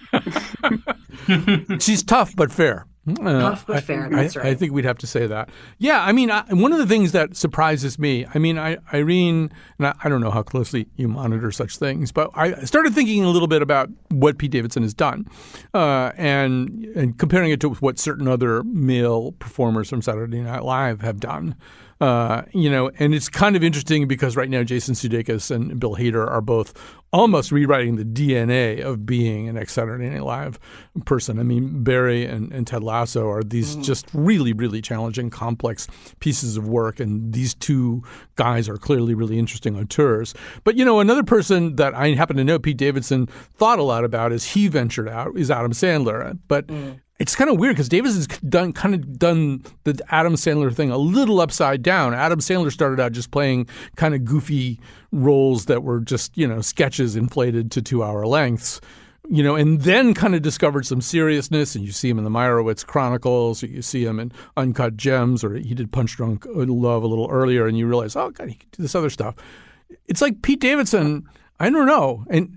She's tough but fair. Uh, Tough but fair, I, that's I, right. I think we'd have to say that. Yeah, I mean, I, one of the things that surprises me, I mean, I, Irene, and I, I don't know how closely you monitor such things, but I started thinking a little bit about what Pete Davidson has done, uh, and and comparing it to what certain other male performers from Saturday Night Live have done. Uh, you know, and it's kind of interesting because right now Jason Sudeikis and Bill Hader are both almost rewriting the D N A of being an ex-Saturday Night Live person. I mean, Barry and, and Ted Lasso are these mm. just really, really challenging, complex pieces of work, and these two guys are clearly really interesting auteurs. But, you know, another person that I happen to know Pete Davidson thought a lot about as he ventured out is Adam Sandler. But mm. it's kind of weird because Davidson's done kind of done the Adam Sandler thing a little upside down. Adam Sandler started out just playing kind of goofy roles that were just, you know, sketches inflated to two-hour lengths, you know, and then kind of discovered some seriousness. And you see him in the Meyerowitz Chronicles, or you see him in Uncut Gems, or he did Punch Drunk Love a little earlier, and you realize, oh, God, he can do this other stuff. It's like Pete Davidson. I don't know. And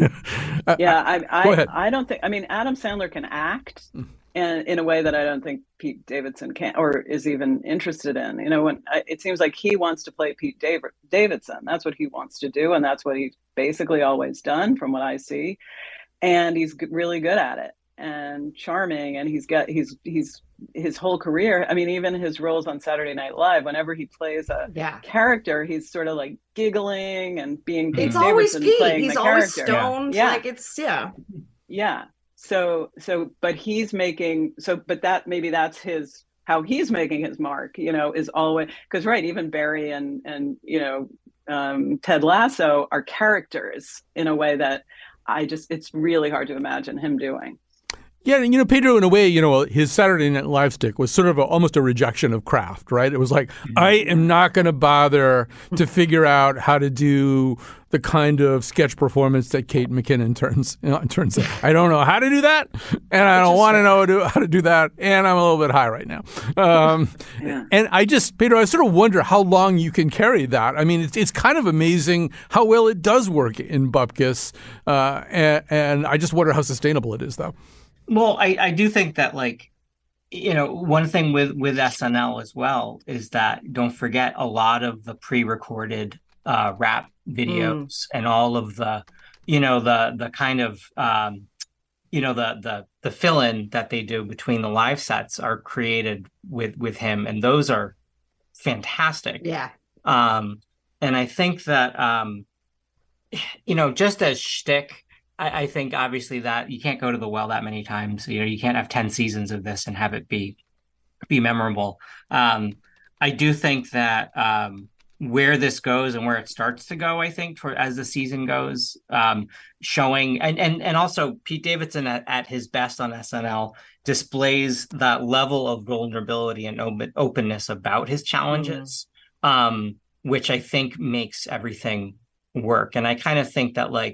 yeah, I, I, go ahead. I don't think, I mean, Adam Sandler can act and in a way that I don't think Pete Davidson can, or is even interested in. You know, when I, it seems like he wants to play Pete Dav- Davidson. That's what he wants to do. And that's what he's basically always done from what I see. And he's g- really good at it and charming. And he's got, he's, he's, his whole career. I mean, even his roles on Saturday Night Live, whenever he plays a yeah. character, he's sort of like giggling and being Pete it's always Davidson Pete. playing He's the always character. stoned. Yeah. Like it's, yeah. Yeah. So, so, but he's making, so, but that, maybe that's his, how he's making his mark, you know, is always, because, right, even Barry and, and, you know, um, Ted Lasso are characters in a way that I just, it's really hard to imagine him doing. Yeah, you know, Pedro, in a way, you know, his Saturday Night Live stick was sort of a, almost a rejection of craft, right? It was like, mm-hmm. I am not going to bother to figure out how to do the kind of sketch performance that Kate McKinnon turns you know, turns in. I don't know how to do that, and I don't want to know how to do that, and I'm a little bit high right now. Um, yeah. And I just, Pedro, I sort of wonder how long you can carry that. I mean, it's it's kind of amazing how well it does work in Bupkis, uh, and, and I just wonder how sustainable it is, though. Well, I, I do think that, like, you know, one thing with, with S N L as well is that don't forget a lot of the pre-recorded uh, rap videos mm. and all of the, you know, the the kind of, um, you know, the the the fill-in that they do between the live sets are created with with him, and those are fantastic. Yeah. Um, and I think that, um, you know, just as shtick. I think obviously that you can't go to the well that many times. You know, you can't have ten seasons of this and have it be be memorable. Um, I do think that um, where this goes and where it starts to go, I think, for, as the season goes, um, showing and and and also Pete Davidson at, at his best on S N L displays that level of vulnerability and open, openness about his challenges, mm-hmm. um, which I think makes everything work. And I kind of think that, like,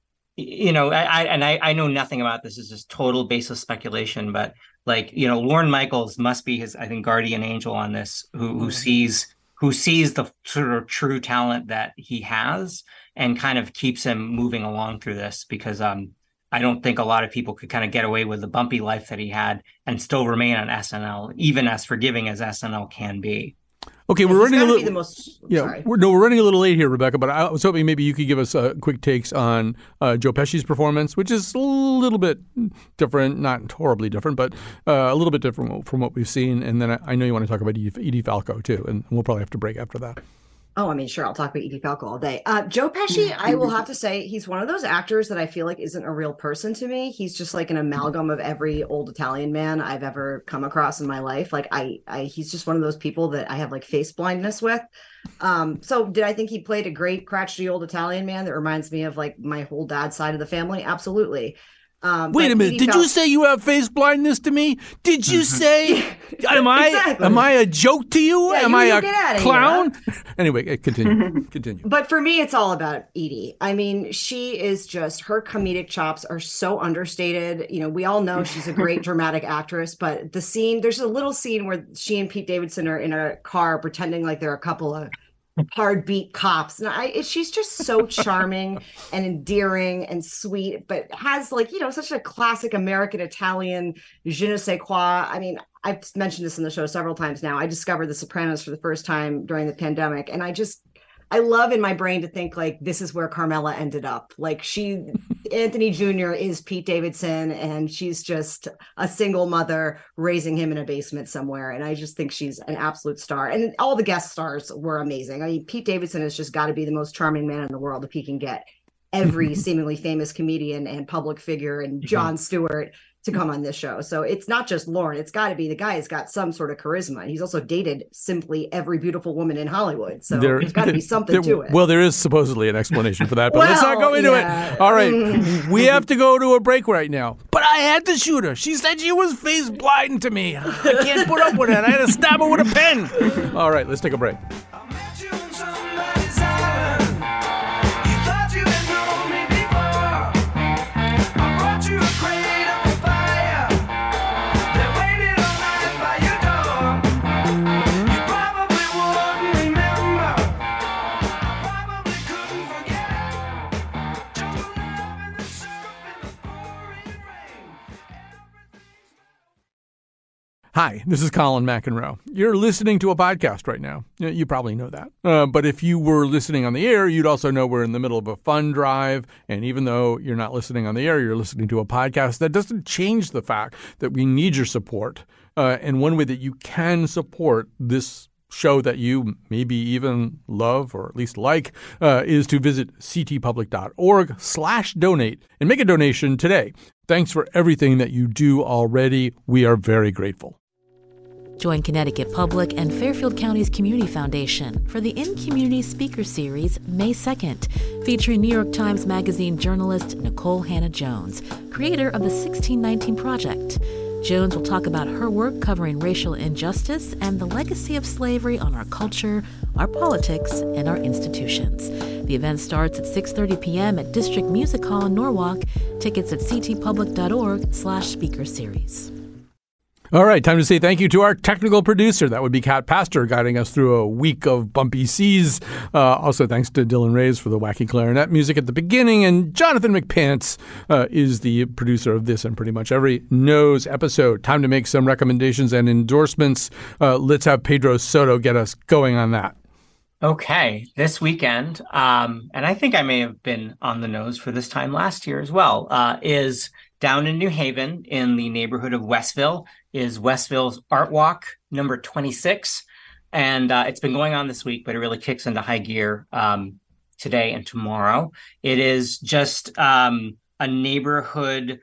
you know, I, I and I, I know nothing about this. This is just total baseless speculation, but, like, you know, Lorne Michaels must be his, I think, guardian angel on this, who who mm-hmm. sees who sees the sort of true talent that he has and kind of keeps him moving along through this, because um I don't think a lot of people could kind of get away with the bumpy life that he had and still remain on S N L, even as forgiving as S N L can be. Okay, yeah, we're running a little. The most, yeah, we're, no, we're running a little late here, Rebecca. But I was hoping maybe you could give us uh, quick takes on uh, Joe Pesci's performance, which is a little bit different, not horribly different, but uh, a little bit different from what we've seen. And then I, I know you want to talk about Edie Falco too, and we'll probably have to break after that. Oh, I mean, sure. I'll talk about Edie Falco all day. Uh, Joe Pesci, I will have to say, he's one of those actors that I feel like isn't a real person to me. He's just like an amalgam of every old Italian man I've ever come across in my life. Like I, I he's just one of those people that I have like face blindness with. Um, so did I think he played a great crotchety old Italian man that reminds me of like my whole dad's side of the family? Absolutely. Um, Wait a minute! Edie Did Fal- you say you have face blindness to me? Did you say? am I? Exactly. Am I a joke to you? Yeah, am you I a clown? Here, huh? Anyway, continue. Continue. But for me, it's all about Edie. I mean, she is just, her comedic chops are so understated. You know, we all know she's a great dramatic actress, but the scene, there's a little scene where she and Pete Davidson are in a car pretending like they're a couple of hard beat cops, and I it, she's just so charming and endearing and sweet, but has, like, you know, such a classic American Italian je ne sais quoi. I mean, I've mentioned this in the show several times now. I discovered The Sopranos for the first time during the pandemic, and I just I love in my brain to think like this is where Carmela ended up. Like she, Anthony Junior is Pete Davidson, and she's just a single mother raising him in a basement somewhere. And I just think she's an absolute star. And all the guest stars were amazing. I mean, Pete Davidson has just got to be the most charming man in the world if he can get every seemingly famous comedian and public figure and Jon Stewart to come on this show. So it's not just Lorne. It's got to be the guy who's got some sort of charisma. He's also dated simply every beautiful woman in Hollywood. So there, there's got to be something there, to it. Well, there is supposedly an explanation for that, but well, let's not go into yeah. it. All right. We have to go to a break right now. But I had to shoot her. She said she was face blind to me. I can't put up with it. I had to stab her with a pen. All right, let's take a break. Hi, this is Colin McEnroe. You're listening to a podcast right now. You probably know that. Uh, but if you were listening on the air, you'd also know we're in the middle of a fund drive. And even though you're not listening on the air, you're listening to a podcast, that doesn't change the fact that we need your support. Uh, and one way that you can support this show that you maybe even love or at least like uh, is to visit ctpublic.org slash donate and make a donation today. Thanks for everything that you do already. We are very grateful. Join Connecticut Public and Fairfield County's Community Foundation for the In Community Speaker Series May second, featuring New York Times Magazine journalist Nikole Hannah-Jones, creator of the sixteen nineteen Project. Jones will talk about her work covering racial injustice and the legacy of slavery on our culture, our politics, and our institutions. The event starts at six thirty p.m. at District Music Hall in Norwalk. Tickets at ctpublic.org slash speaker series. All right, time to say thank you to our technical producer. That would be Kat Pastor, guiding us through a week of bumpy seas. Uh, also, thanks to Dylan Reyes for the wacky clarinet music at the beginning. And Jonathan McPants uh, is the producer of this and pretty much every Nose episode. Time to make some recommendations and endorsements. Uh, let's have Pedro Soto get us going on that. Okay, this weekend, um, and I think I may have been on the nose for this time last year as well, uh, is down in New Haven in the neighborhood of Westville, is Westville's Art Walk number twenty-six. And uh, it's been going on this week, but it really kicks into high gear um, today and tomorrow. It is just um, a neighborhood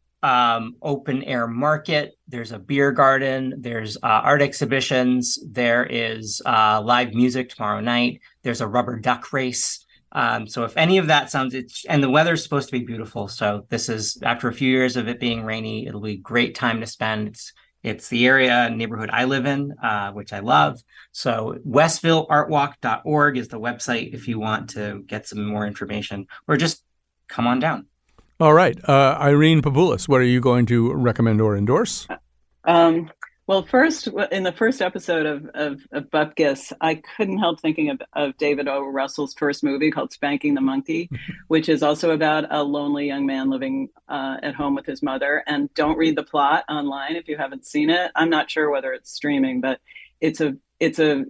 um, open air market. There's a beer garden. There's uh, art exhibitions. There is uh, live music tomorrow night. There's a rubber duck race. Um, so if any of that sounds, it's, and the weather's supposed to be beautiful. So this is, after a few years of it being rainy, it'll be a great time to spend. It's, it's the area neighborhood I live in, uh, which I love. So westville art walk dot org is the website if you want to get some more information, or just come on down. All right. Uh, Irene Papoulis, what are you going to recommend or endorse? Um, well, first, in the first episode of, of, of Bupkis, I couldn't help thinking of, of David O. Russell's first movie called Spanking the Monkey, which is also about a lonely young man living uh, at home with his mother. And don't read the plot online if you haven't seen it. I'm not sure whether it's streaming, but it's a it's a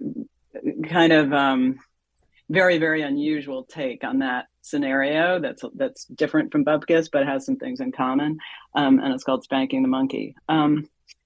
kind of um, very, very unusual take on that scenario that's that's different from Bupkis, but has some things in common. Um, and it's called Spanking the Monkey. Um,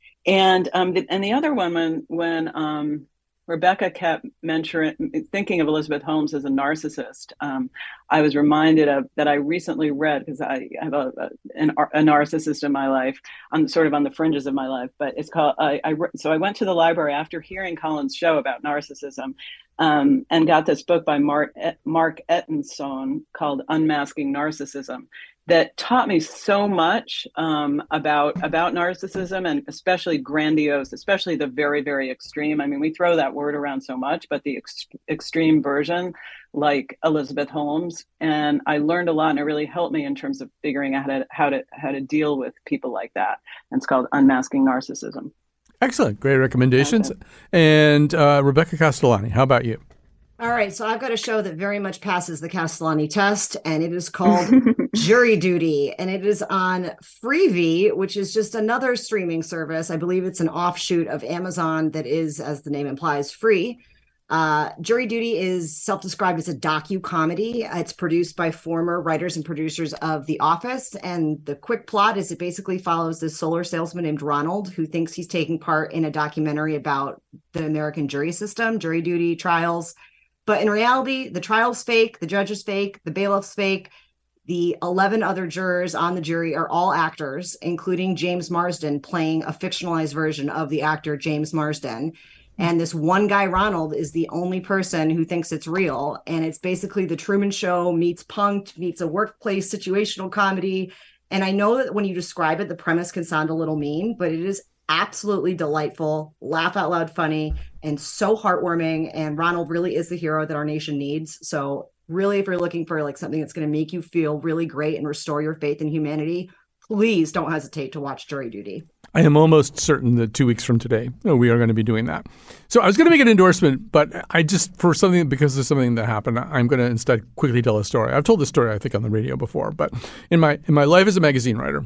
And um, the, and the other one, when, when um, Rebecca kept mentioning, thinking of Elizabeth Holmes as a narcissist, um, I was reminded of that I recently read, because I have a, a, an, a narcissist in my life, on sort of on the fringes of my life, but it's called, I, I so I went to the library after hearing Colin's show about narcissism, um, and got this book by Mark, Mark Ettenson called Unmasking Narcissism, that taught me so much um, about about narcissism, and especially grandiose, especially the very, very extreme. I mean, we throw that word around so much, but the ex- extreme version, like Elizabeth Holmes. And I learned a lot, and it really helped me in terms of figuring out how to how to how to deal with people like that. And it's called Unmasking Narcissism. Excellent, great recommendations. Okay. And uh, Rebecca Castellani, how about you? All right, so I've got a show that very much passes the Castellani test, and it is called Jury Duty, and it is on Freevee, which is just another streaming service. I believe it's an offshoot of Amazon that is, as the name implies, free. Uh, Jury Duty is self-described as a docu-comedy. It's produced by former writers and producers of The Office, and the quick plot is it basically follows this solar salesman named Ronald, who thinks he's taking part in a documentary about the American jury system, jury duty, trials. But in reality, the trial's fake, the judge is fake, the bailiff's fake. The eleven other jurors on the jury are all actors, including James Marsden playing a fictionalized version of the actor James Marsden. And this one guy, Ronald, is the only person who thinks it's real. And it's basically the Truman Show meets Punk'd, meets a workplace situational comedy. And I know that when you describe it, the premise can sound a little mean, but it is absolutely delightful, laugh out loud funny, and so heartwarming. And Ronald really is the hero that our nation needs. So really, if you're looking for like something that's going to make you feel really great and restore your faith in humanity, please don't hesitate to watch Jury Duty. I am almost certain that two weeks from today, we are going to be doing that. So I was going to make an endorsement, but I just, for something, because of something that happened, I'm going to instead quickly tell a story. I've told this story, I think, on the radio before, but in my in my life as a magazine writer,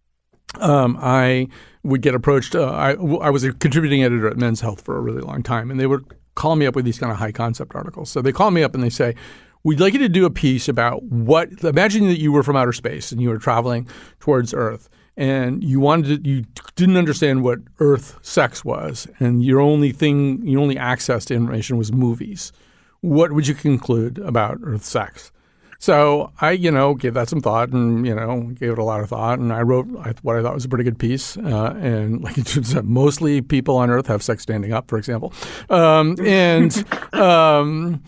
um, I would get approached. Uh, I, I was a contributing editor at Men's Health for a really long time, and they would call me up with these kind of high concept articles. So they call me up and they say, we'd like you to do a piece about what, imagine that you were from outer space and you were traveling towards Earth, and you wanted to, you didn't understand what Earth sex was, and your only thing, your only access to information was movies. What would you conclude about Earth sex? So I, you know, gave that some thought and, you know, gave it a lot of thought. And I wrote what I thought was a pretty good piece. Uh, and like it turns out, mostly people on Earth have sex standing up, for example. Um, and um,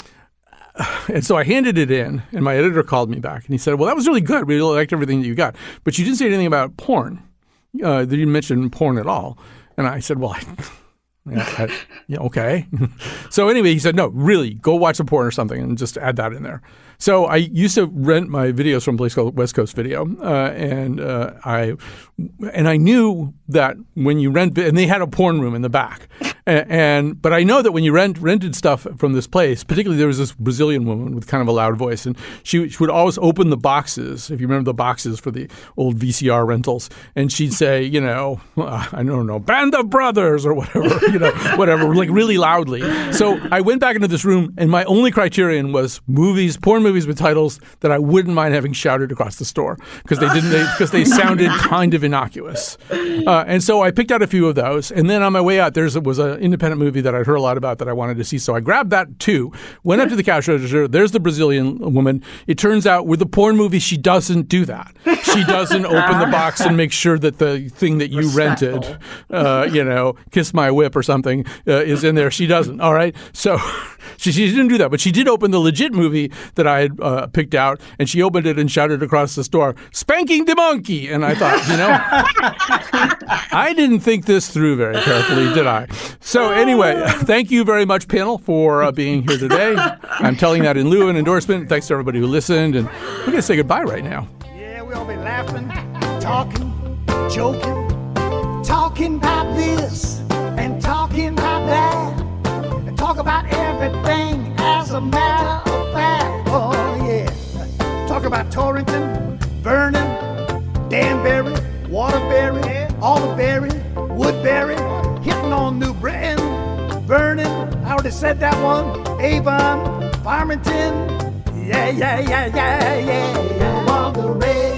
and so I handed it in, and my editor called me back. And he said, well, that was really good. We really liked everything that you got. But you didn't say anything about porn. Uh, you didn't mention porn at all. And I said, well, I... Yeah, I, yeah, okay. So anyway, he said, no, really, go watch some porn or something and just add that in there. So I used to rent my videos from a place called West Coast Video, uh, and uh, I and I knew that when you rent, and they had a porn room in the back, and, and but I know that when you rent rented stuff from this place, particularly there was this Brazilian woman with kind of a loud voice, and she, she would always open the boxes, if you remember the boxes for the old V C R rentals, and she'd say, you know, uh, I don't know, Band of Brothers or whatever, you know, whatever, like really loudly. So I went back into this room, and my only criterion was movies, porn movies with titles that I wouldn't mind having shouted across the store because they didn't, because they, they sounded kind of innocuous. Uh, and so I picked out a few of those, and then on my way out, there was an independent movie that I'd heard a lot about that I wanted to see. So I grabbed that too. Went up to the cash register. There's the Brazilian woman. It turns out with the porn movie, she doesn't do that. She doesn't open the box and make sure that the thing that you Respectful. rented, uh, you know, Kiss My Whip or something, uh, is in there. She doesn't. All right. So she, she didn't do that, but she did open the legit movie that I had uh, picked out, and she opened it and shouted across the store, "Spanking the Monkey!" And I thought, you know, I didn't think this through very carefully, did I? So anyway, thank you very much, panel, for uh, being here today. I'm telling that in lieu of an endorsement. Thanks to everybody who listened, and we're going to say goodbye right now. Yeah, we'll be laughing, talking, joking, talking about this and talking about that, and talk about everything as a matter of fact. Oh, yeah. Talk about Torrington, Vernon, Danbury, Waterbury, Alderberry, Woodbury, hitting on New Britain, Vernon, I already said that one, Avon, Farmington, yeah, yeah, yeah, yeah, yeah, yeah. On the red.